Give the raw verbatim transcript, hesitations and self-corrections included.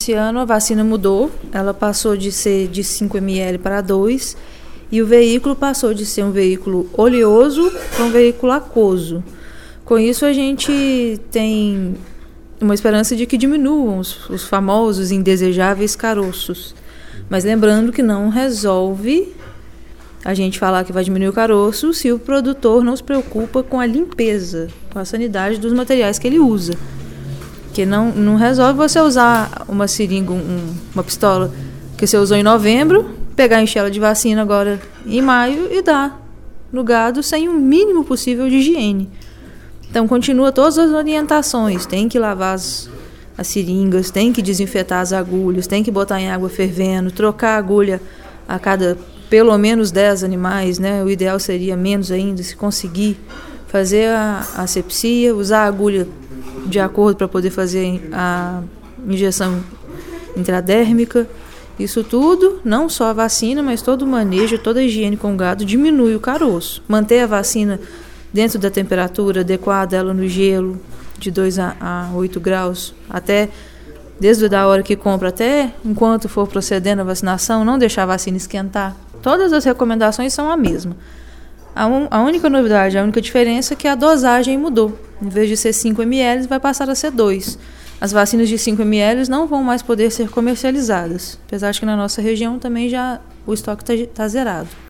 esse ano a vacina mudou, ela passou de ser de cinco mililitros para dois e o veículo passou de ser um veículo oleoso para um veículo aquoso. Com isso a gente tem uma esperança de que diminuam os, os famosos indesejáveis caroços. Mas lembrando que não resolve a gente falar que vai diminuir o caroço se o produtor não se preocupa com a limpeza, com a sanidade dos materiais que ele usa. Porque não, não resolve você usar uma seringa, um, uma pistola que você usou em novembro, pegar a enchela de vacina agora em maio e dar no gado sem o mínimo possível de higiene. Então continua todas as orientações, tem que lavar as, as seringas, tem que desinfetar as agulhas, tem que botar em água fervendo, trocar a agulha a cada pelo menos dez animais, né? O ideal seria menos ainda, se conseguir fazer a asepsia, usar a agulha de acordo para poder fazer a injeção intradérmica. Isso tudo, não só a vacina, mas todo o manejo, toda a higiene com o gado diminui o caroço. Manter a vacina dentro da temperatura adequada, ela no gelo, de dois a oito graus, até desde a hora que compra até enquanto for procedendo a vacinação, não deixar a vacina esquentar. Todas as recomendações são a mesma. A, un, a única novidade, a única diferença é que a dosagem mudou. Em vez de ser cinco mililitros, vai passar a ser dois. As vacinas de cinco mililitros não vão mais poder ser comercializadas. Apesar de que na nossa região também já o estoque está tá zerado.